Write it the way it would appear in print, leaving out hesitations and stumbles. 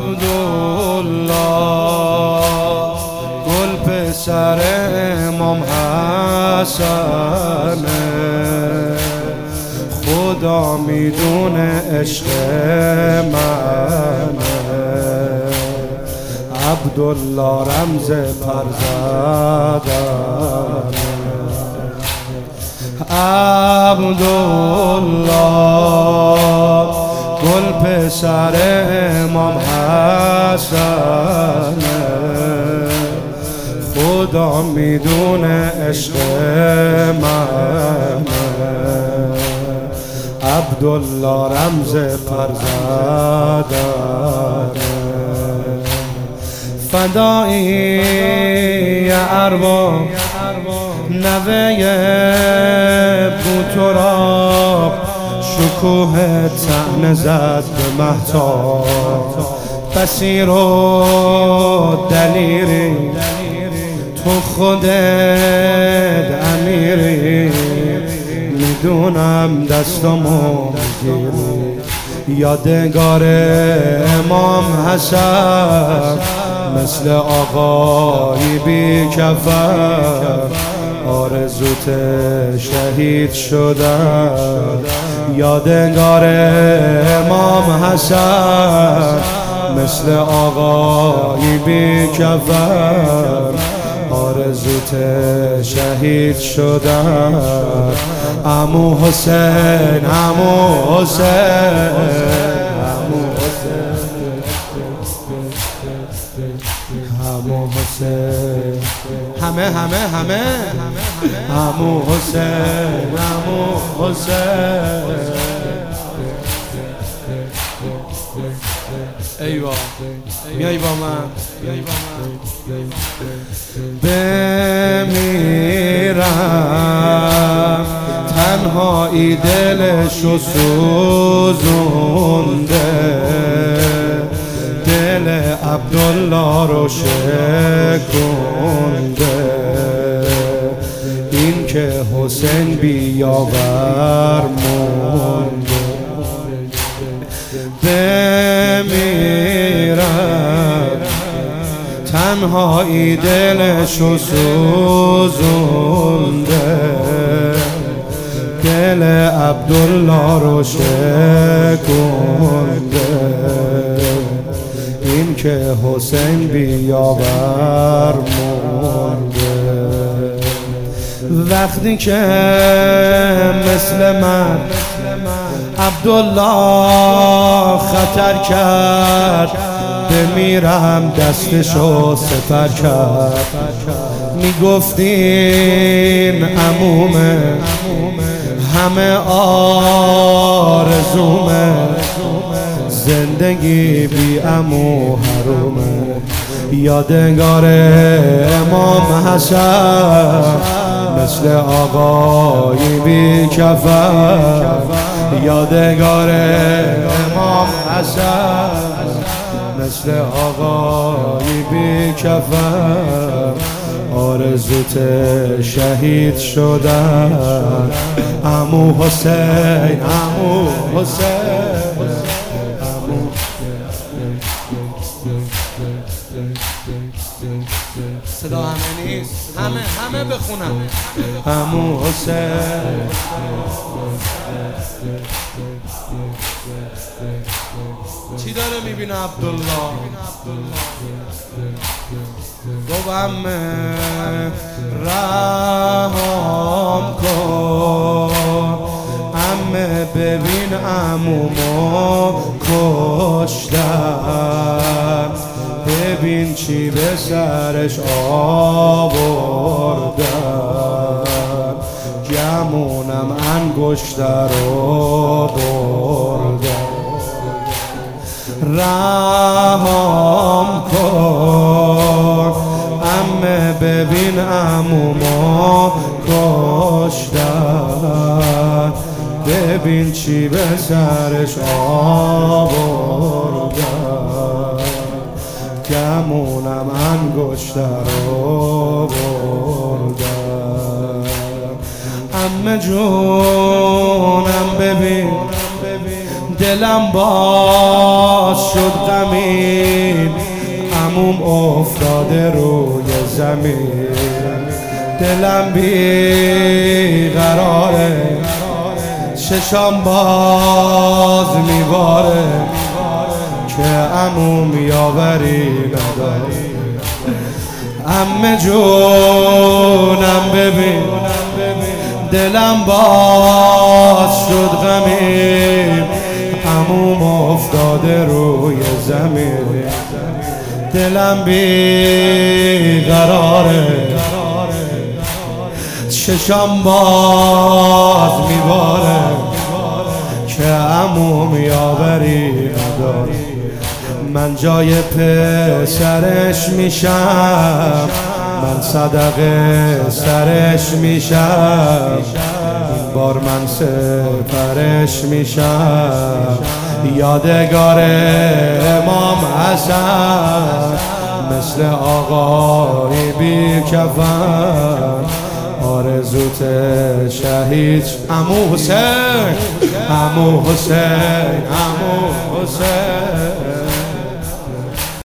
عبدالله گل پسر امام حسنه، خدا میدونه عشق منه. عبدالله رمز فرزندنه، عبدالله گل پسر امام حسنه، خدا میدونه عشق منه. عبدالله رمز فرزندنه، فدایی ارباب نوه بوتراب، شکوه طعنه زد به مهتاب. بصیر و دلیری تو خودت امیری، میدونم دستمو میگیری. یادگار امام حسن مثل آقای بی کفر، آرزوت شهید شدن. یادگار امام حسن مثل آقای بی کفر، آرزوت شهید شدن. عمو حسین، عمو حسین، عمو حسین، همه عمو حسین، عمو حسین. ایوا میای با من بمیرم، تنهایی دلشو سوزونده، دل عبدالله رو شکونده. این که حسین بیاور مونده، بمیرد تنهایی دلشو سوزونده، دل عبدالله رو شکونده. این که حسین بیاور مرده، وقتی که مثل من عبدالله خطر کرد، بمیرم دستشو سپر کرد. میگفتین عمومه همه آرزومه، زندگی بی عمو حرومه. یادگار امام حسن مثل آقای بی کفر، یادگار امام حسن مثل آقای بی کفر، آرزوت شهید شدن. عمو حسین، عمو حسین، صدا همه نیست، همه بخونم. عمو حسین، چی داره میبینه عبدالله؟ گو عمه رحم کن، عمه ببین عمومو کشتن، ببین چی به سرش آوردن. گمونم انگشتر رو بردن. رحم کن عمه ببین عمومو کشتن، ببین چی به سرش آوردن. گمونم انگشتر رو بردن. عمه جونم ببین دلم باز شد غمین عموم افتاده روی زمین دلم بی قراره چشام باز میباره که عموم یاوری نداره عمه جونم ببین دلم باز شد غمین عموم افتاده روی زمین دلم بی قراره چشام باز میباره که عموم یاوری نداره من جای پسرش میشم من صدقه سرش میشم این بار من سپرش میشم یادگار امام حسن مثل آقای بی کفن آرزوت شهید عمو حسین عمو حسین عمو حسین